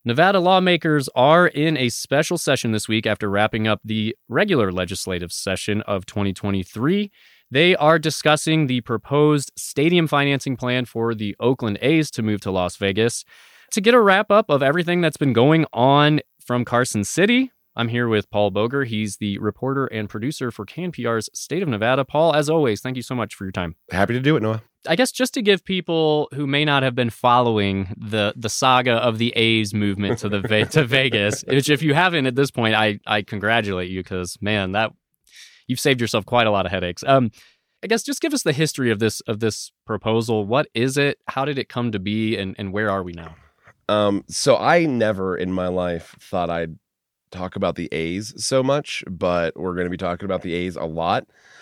Nevada lawmakers are in a special session this week after wrapping up the regular legislative session of 2023. They are discussing the proposed stadium financing plan for the Oakland A's to move to Las Vegas. To get a wrap-up of everything that's been going on from Carson City, I'm here with Paul Boger. He's the reporter and producer for KNPR's State of Nevada. Paul, as always, thank you so much for your time. Happy to do it, Noah. I guess just to give people who may not have been following the saga of the A's movement to to Vegas, which if you haven't at this point, I congratulate you because, man, that you've saved yourself quite a lot of headaches. I guess just give us the history of this proposal. What is it? How did it come to be? And where are we now? So I never in my life thought I'd talk about the A's so much, but we're going to be talking about the A's a lot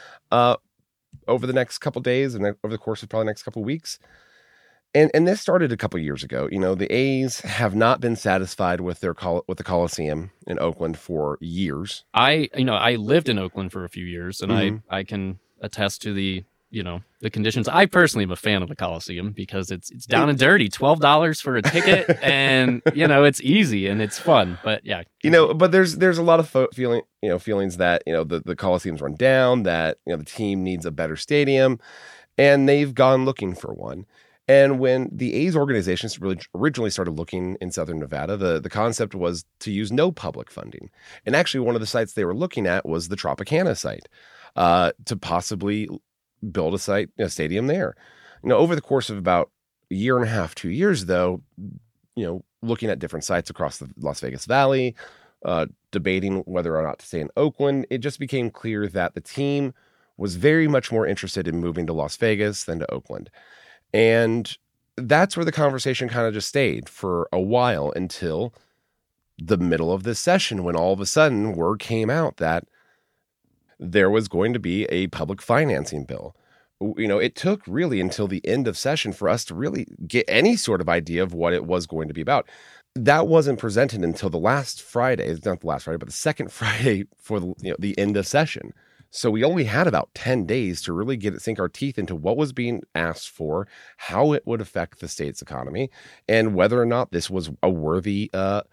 over the next couple days and over the course of probably the next couple weeks. And this started a couple years ago. You know, the A's have not been satisfied with the Coliseum in Oakland for years. I lived in Oakland for a few years, and I can attest to the conditions. I personally am a fan of the Coliseum because it's down and dirty, $12 for a ticket, and it's easy and it's fun. But yeah, but there's a lot of feelings that the Coliseum's run down, that the team needs a better stadium, and they've gone looking for one. And when the A's organizations really originally started looking in Southern Nevada, the concept was to use no public funding. And actually, one of the sites they were looking at was the Tropicana site to possibly build a stadium there. Over the course of about a year and a half, 2 years, though, looking at different sites across the Las Vegas Valley, debating whether or not to stay in Oakland, it just became clear that the team was very much more interested in moving to Las Vegas than to Oakland. And that's where the conversation kind of just stayed for a while until the middle of this session, when all of a sudden word came out that there was going to be a public financing bill. It took really until the end of session for us to really get any sort of idea of what it was going to be about. That wasn't presented until the last Friday. It's not the last Friday, but the second Friday for the end of session. So we only had about 10 days to really sink our teeth into what was being asked for, how it would affect the state's economy, and whether or not this was a worthy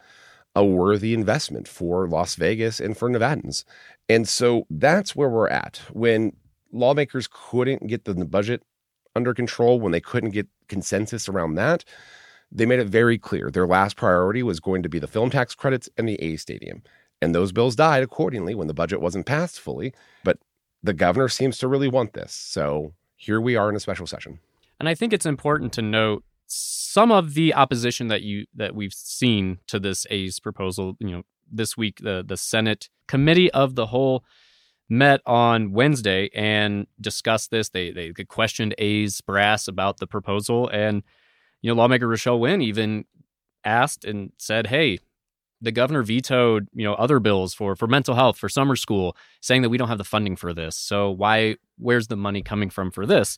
investment for Las Vegas and for Nevadans. And so that's where we're at. When lawmakers couldn't get the budget under control, when they couldn't get consensus around that, they made it very clear their last priority was going to be the film tax credits and the A Stadium. And those bills died accordingly when the budget wasn't passed fully. But the governor seems to really want this. So here we are in a special session. And I think it's important to note some of the opposition that we've seen to this A's proposal. This week, the Senate Committee of the Whole met on Wednesday and discussed this. They questioned A's brass about the proposal. And, lawmaker Rochelle Wynn even asked and said, hey, the governor vetoed, other bills for mental health, for summer school, saying that we don't have the funding for this. So where's the money coming from for this?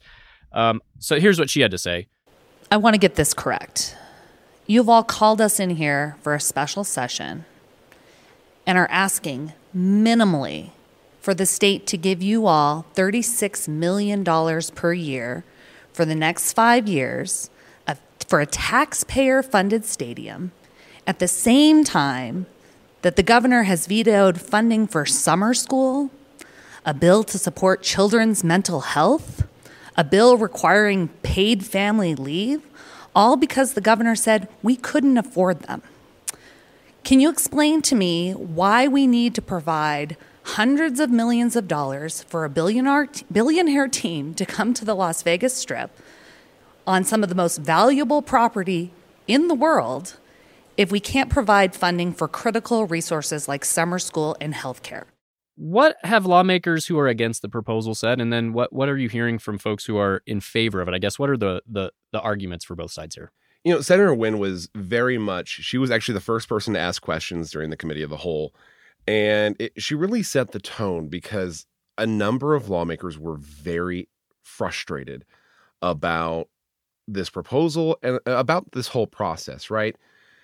So here's what she had to say. I want to get this correct. You've all called us in here for a special session and are asking minimally for the state to give you all $36 million per year for the next 5 years for a taxpayer-funded stadium, at the same time that the governor has vetoed funding for summer school, a bill to support children's mental health, a bill requiring paid family leave, all because the governor said we couldn't afford them. Can you explain to me why we need to provide hundreds of millions of dollars for a billionaire team to come to the Las Vegas Strip on some of the most valuable property in the world if we can't provide funding for critical resources like summer school and healthcare? What have lawmakers who are against the proposal said? And then what are you hearing from folks who are in favor of it? I guess, what are the arguments for both sides here? Senator Wynn was she was actually the first person to ask questions during the Committee of the Whole. And she really set the tone because a number of lawmakers were very frustrated about this proposal and about this whole process, right?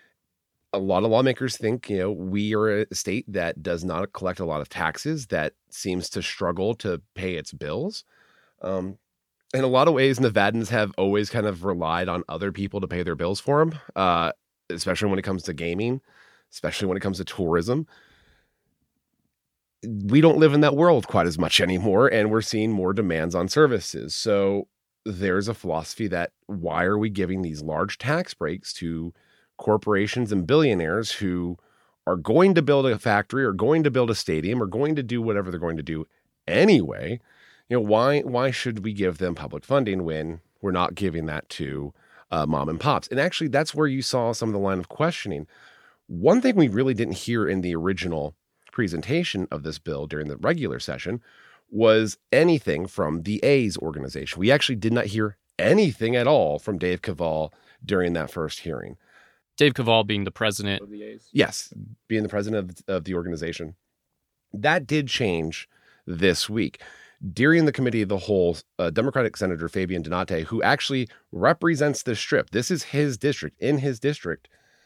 A lot of lawmakers think, we are a state that does not collect a lot of taxes, that seems to struggle to pay its bills. In a lot of ways, Nevadans have always kind of relied on other people to pay their bills for them. especially when it comes to gaming, especially when it comes to tourism. We don't live in that world quite as much anymore, and we're seeing more demands on services. So there's a philosophy that why are we giving these large tax breaks to corporations and billionaires who are going to build a factory or going to build a stadium or going to do whatever they're going to do anyway? Why should we give them public funding when we're not giving that to mom and pops? And actually, that's where you saw some of the line of questioning. One thing we really didn't hear in the original presentation of this bill during the regular session was anything from the A's organization. We actually did not hear anything at all from Dave Kaval during that first hearing. Dave Kaval being the president of the A's? Yes, being the president of the organization. That did change this week. During the committee of the whole, Democratic Senator Fabian Donate, who actually represents the Strip, this is his district, in his district,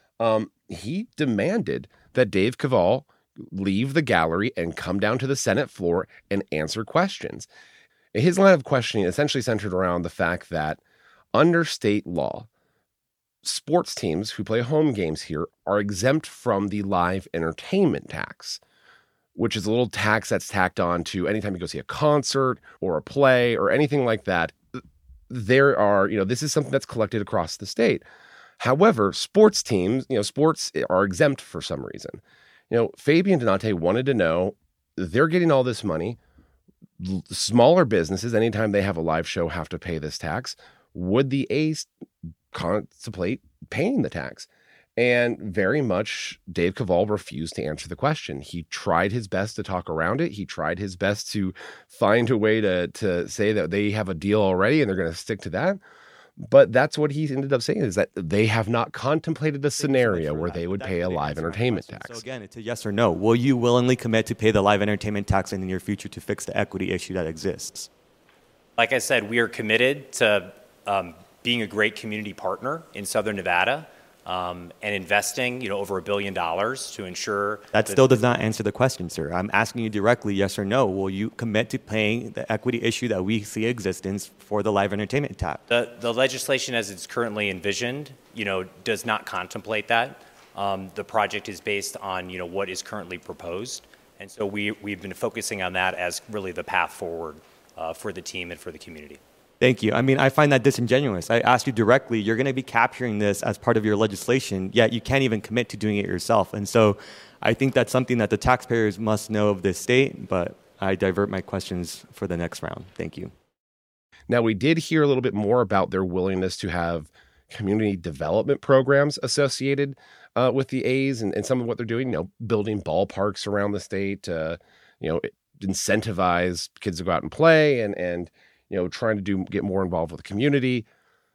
he demanded that Dave Kaval leave the gallery and come down to the Senate floor and answer questions. His line of questioning essentially centered around the fact that under state law, sports teams who play home games here are exempt from the live entertainment tax, which is a little tax that's tacked on to anytime you go see a concert or a play or anything like that. There are, this is something that's collected across the state. However, sports teams, sports are exempt for some reason. Fabian Donate wanted to know, they're getting all this money. Smaller businesses, anytime they have a live show, have to pay this tax. Would the A's contemplate paying the tax? And very much Dave Kaval refused to answer the question. He tried his best to talk around it. He tried his best to find a way to say that they have a deal already and they're going to stick to that. But that's what he ended up saying, is that they have not contemplated a scenario where they would pay a live entertainment tax. So again, it's a yes or no. Will you willingly commit to pay the live entertainment tax in the near future to fix the equity issue that exists? Like I said, we are committed to being a great community partner in Southern Nevada and investing, over $1 billion to ensure that still does not answer the question, sir. I'm asking you directly, yes or no. Will you commit to paying the equity issue that we see existence for the live entertainment tax? The legislation as it's currently envisioned, does not contemplate that. The project is based on, what is currently proposed. And so we've been focusing on that as really the path forward for the team and for the community. Thank you. I mean, I find that disingenuous. I asked you directly, you're going to be capturing this as part of your legislation, yet you can't even commit to doing it yourself. And so I think that's something that the taxpayers must know of this state, but I divert my questions for the next round. Thank you. Now, we did hear a little bit more about their willingness to have community development programs associated with the A's and some of what they're doing, building ballparks around the state, incentivize kids to go out and play and trying to get more involved with the community.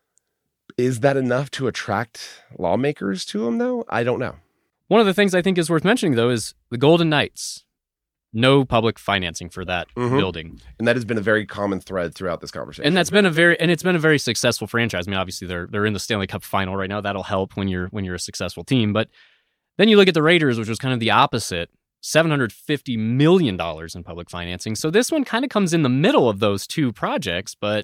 Is that enough to attract lawmakers to them, though? I don't know. One of the things I think is worth mentioning, though, is the Golden Knights. No public financing for that building. And that has been a very common thread throughout this conversation. And it's been a very successful franchise. I mean, obviously they're in the Stanley Cup final right now. That'll help when you're a successful team. But then you look at the Raiders, which was kind of the opposite. $750 million in public financing. So this one kind of comes in the middle of those two projects, but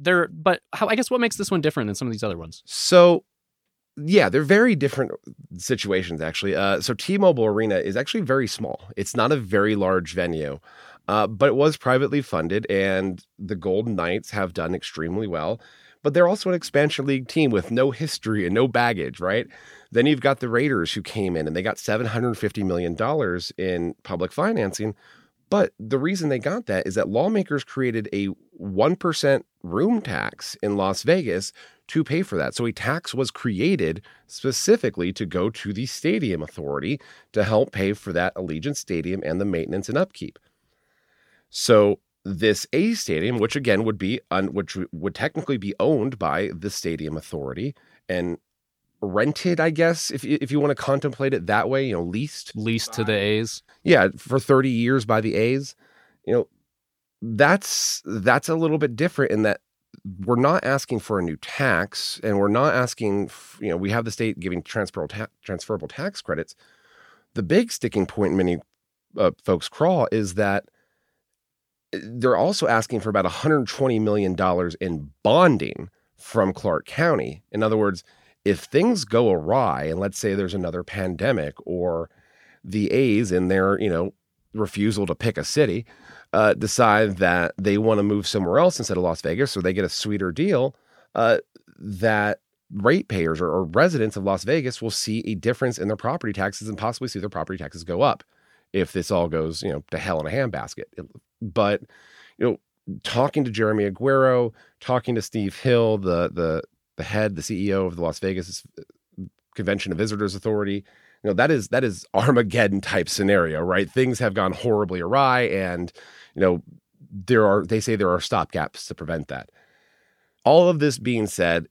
I guess what makes this one different than some of these other ones? So, yeah, they're very different situations, actually. So T-Mobile Arena is actually very small. It's not a very large venue, but it was privately funded, and the Golden Knights have done extremely well. But they're also an expansion league team with no history and no baggage, right? Then you've got the Raiders who came in and they got $750 million in public financing. But the reason they got that is that lawmakers created a 1% room tax in Las Vegas to pay for that. So a tax was created specifically to go to the stadium authority to help pay for that Allegiant Stadium and the maintenance and upkeep. So this A stadium, which again would technically be owned by the stadium authority and rented, I guess, if you want to contemplate it that way, leased to the A's. Yeah, for 30 years by the A's. That's a little bit different in that we're not asking for a new tax, and we're not asking, we have the state giving transferable tax credits. The big sticking point many folks crawl is that they're also asking for about $120 million in bonding from Clark County. In other words, if things go awry, and let's say there's another pandemic, or the A's in their, refusal to pick a city, decide that they want to move somewhere else instead of Las Vegas, or they get a sweeter deal, that ratepayers or residents of Las Vegas will see a difference in their property taxes and possibly see their property taxes go up if this all goes, to hell in a handbasket. But, talking to Jeremy Aguero, talking to Steve Hill, the head, the CEO of the Las Vegas Convention and Visitors Authority, that is Armageddon type scenario, right? Things have gone horribly awry, and they say there are stopgaps to prevent that. All of this being said,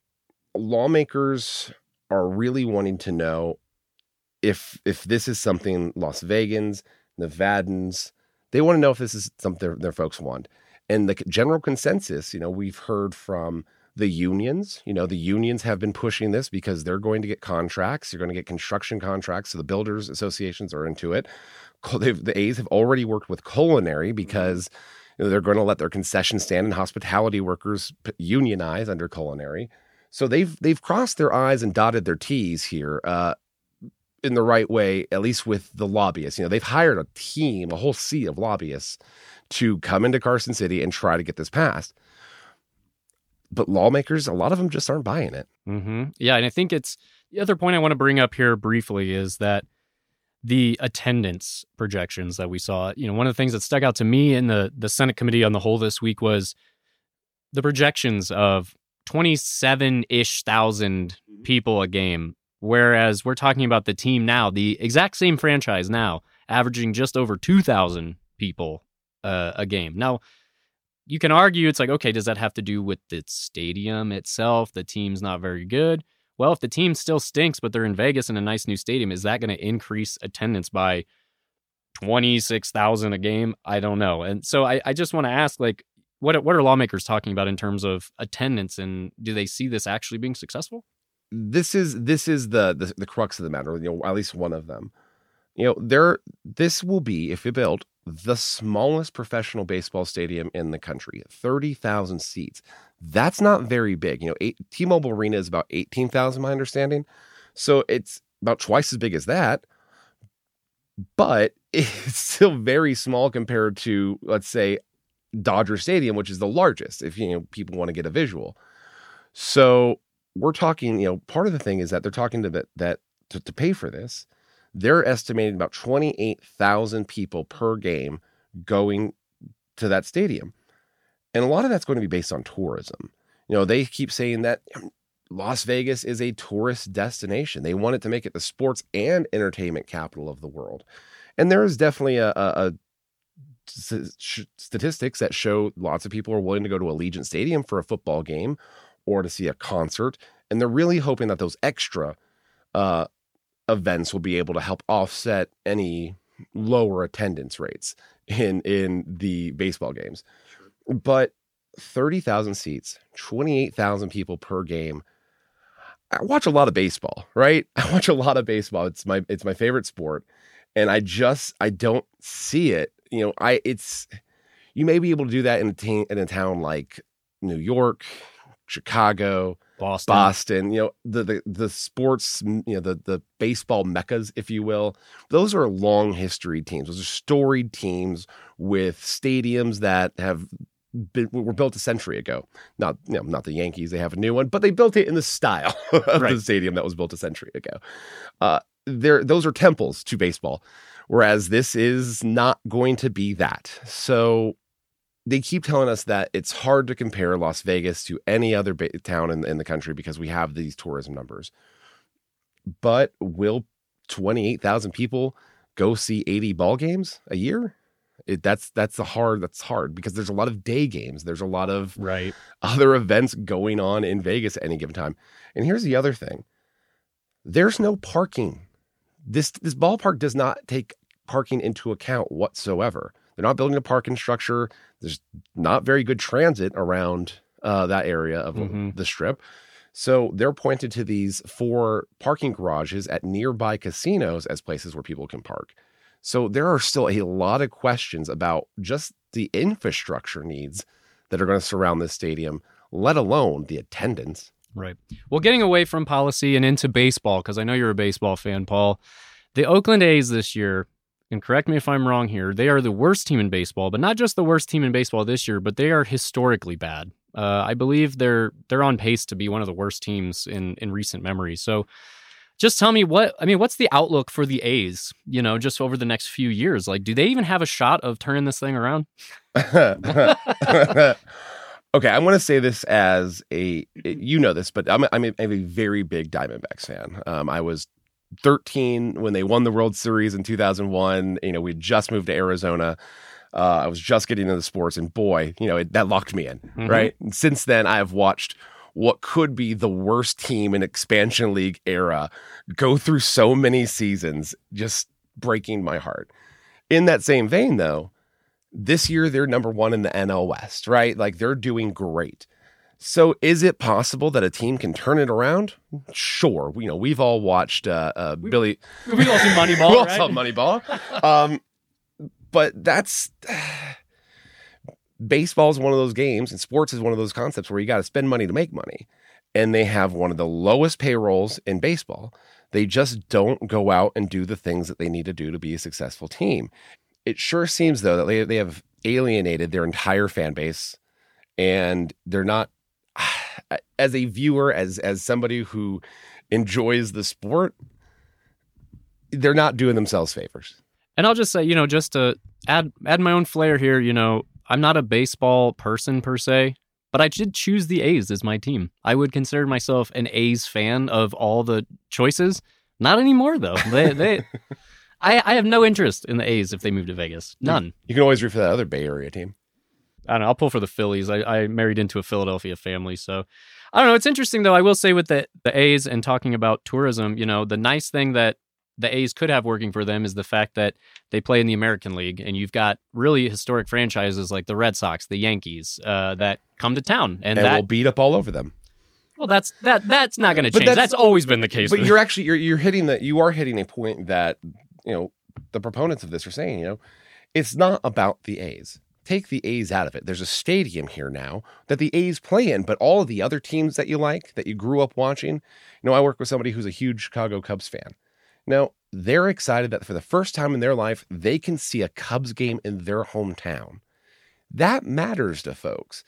lawmakers are really wanting to know if this is something Las Vegans, Nevadans, they want to know if this is something their folks want. And the general consensus, we've heard from the unions. The unions have been pushing this because they're going to get contracts. You're going to get construction contracts. So the builders associations are into it. The A's have already worked with Culinary because they're going to let their concession stand and hospitality workers unionize under Culinary. So they've crossed their I's and dotted their T's here in the right way, at least with the lobbyists. They've hired a team, a whole sea of lobbyists to come into Carson City and try to get this passed. But lawmakers, a lot of them just aren't buying it. Mm-hmm. Yeah, and I think it's the other point I want to bring up here briefly is that the attendance projections that we saw, one of the things that stuck out to me in the Senate Committee on the Whole this week was the projections of 27-ish thousand people a game, whereas we're talking about the team now, the exact same franchise now, averaging just over 2,000 people a game. Now, you can argue it's like, okay, does that have to do with the stadium itself? The team's not very good. Well, if the team still stinks, but they're in Vegas in a nice new stadium, is that going to increase attendance by 26,000 a game? I don't know. And so I just want to ask, like, what are lawmakers talking about in terms of attendance, and do they see this actually being successful? This is the crux of the matter. At least one of them. This will be, if it built, the smallest professional baseball stadium in the country, 30,000 seats. That's not very big. T-Mobile Arena is about 18,000, my understanding. So it's about twice as big as that, but it's still very small compared to, let's say, Dodger Stadium, which is the largest, if people want to get a visual. So we're talking, part of the thing is that they're talking to pay for this. They're estimating about 28,000 people per game going to that stadium. And a lot of that's going to be based on tourism. They keep saying that Las Vegas is a tourist destination. They want it to make it the sports and entertainment capital of the world. And there is definitely a statistics that show lots of people are willing to go to Allegiant Stadium for a football game or to see a concert. And they're really hoping that those extra events will be able to help offset any lower attendance rates in the baseball games. But 30,000 seats, 28,000 people per game. I watch a lot of baseball, right? I watch a lot of baseball. It's my favorite sport. And I don't see it. You may be able to do that in a town like New York, Chicago, Boston, the sports, the baseball meccas, if you will. Those are long history teams. Those are storied teams with stadiums that were built a century ago. Not the Yankees, they have a new one, but they built it in the style of the stadium that was built a century ago. Those are temples to baseball, whereas this is not going to be that. So they keep telling us that it's hard to compare Las Vegas to any other town in the country because we have these tourism numbers. But will 28,000 people go see 80 ball games a year? That's hard because there's a lot of day games. There's a lot of other events going on in Vegas at any given time. And here's the other thing. There's no parking. This ballpark does not take parking into account whatsoever. They're not building a parking structure. There's not very good transit around that area of the Strip. So they're pointed to these 4 parking garages at nearby casinos as places where people can park. So there are still a lot of questions about just the infrastructure needs that are going to surround this stadium, let alone the attendance. Right. Well, getting away from policy and into baseball, because I know you're a baseball fan, Paul. The Oakland A's this year, and correct me if I'm wrong here, they are the worst team in baseball, but not just the worst team in baseball this year, but they are historically bad. I believe they're on pace to be one of the worst teams in recent memory. So just tell me what's the outlook for the A's, just over the next few years? Like, do they even have a shot of turning this thing around? Okay, I want to say this as this, but I'm a very big Diamondbacks fan. I was 13 when they won the World Series in 2001. We just moved to Arizona. I was just getting into the sports, and boy, that locked me in, right? And since then, I have watched what could be the worst team in expansion league era go through so many seasons, just breaking my heart. In that same vein, though, this year they're number one in the NL West, right? Like, they're doing great. So is it possible that a team can turn it around? Sure. We've all watched Billy. We all see Moneyball, We all right? saw Moneyball. But that's baseball is one of those games, and sports is one of those concepts where you got to spend money to make money. And they have one of the lowest payrolls in baseball. They just don't go out and do the things that they need to do to be a successful team. It sure seems, though, that they have alienated their entire fan base, and they're not, as a viewer, as somebody who enjoys the sport, they're not doing themselves favors. And I'll just say, just to add my own flair here, I'm not a baseball person per se, but I did choose the A's as my team. I would consider myself an A's fan of all the choices. Not anymore, though. I have no interest in the A's if they move to Vegas. None. You can always root for that other Bay Area team. I don't know. I'll pull for the Phillies. I married into a Philadelphia family, so I don't know. It's interesting, though. I will say with the A's and talking about tourism, the nice thing that the A's could have working for them is the fact that they play in the American League, and you've got really historic franchises like the Red Sox, the Yankees, that come to town, and that will beat up all over them. Well, that's not going to change. That's always been the case. But you're hitting a point that the proponents of this are saying. It's not about the A's. Take the A's out of it. There's a stadium here now that the A's play in, but all of the other teams that you like, that you grew up watching. I work with somebody who's a huge Chicago Cubs fan. Now, they're excited that for the first time in their life, they can see a Cubs game in their hometown. That matters to folks.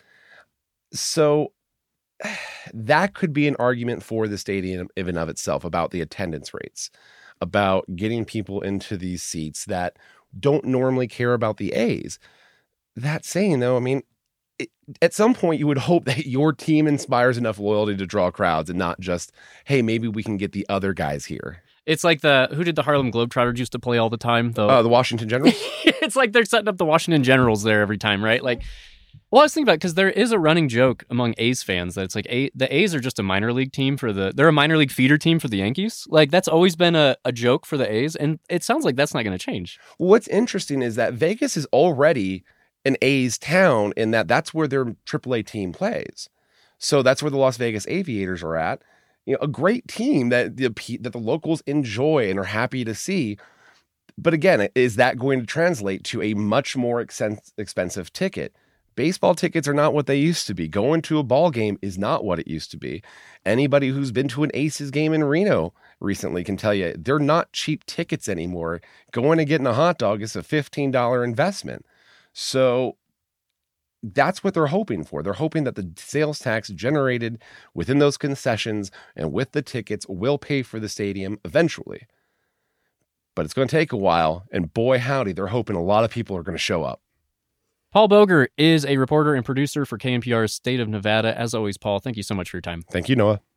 So that could be an argument for the stadium in and of itself about the attendance rates, about getting people into these seats that don't normally care about the A's. That saying, though, at some point you would hope that your team inspires enough loyalty to draw crowds and not just, hey, maybe we can get the other guys here. It's like who did the Harlem Globetrotters used to play all the time, though? The Washington Generals? It's like they're setting up the Washington Generals there every time, right? Like, well, I was thinking about it because there is a running joke among A's fans that it's like the A's are just a minor league team they're a minor league feeder team for the Yankees. Like, that's always been a joke for the A's, and it sounds like that's not going to change. What's interesting is that Vegas is already an A's town in that's where their AAA team plays. So that's where the Las Vegas Aviators are at. A great team that the locals enjoy and are happy to see. But again, is that going to translate to a much more expensive ticket? Baseball tickets are not what they used to be. Going to a ball game is not what it used to be. Anybody who's been to an Aces game in Reno recently can tell you they're not cheap tickets anymore. Going and getting a hot dog is a $15 investment. So that's what they're hoping for. They're hoping that the sales tax generated within those concessions and with the tickets will pay for the stadium eventually. But it's going to take a while, and boy howdy, they're hoping a lot of people are going to show up. Paul Boger is a reporter and producer for KNPR's State of Nevada. As always, Paul, thank you so much for your time. Thank you, Noah.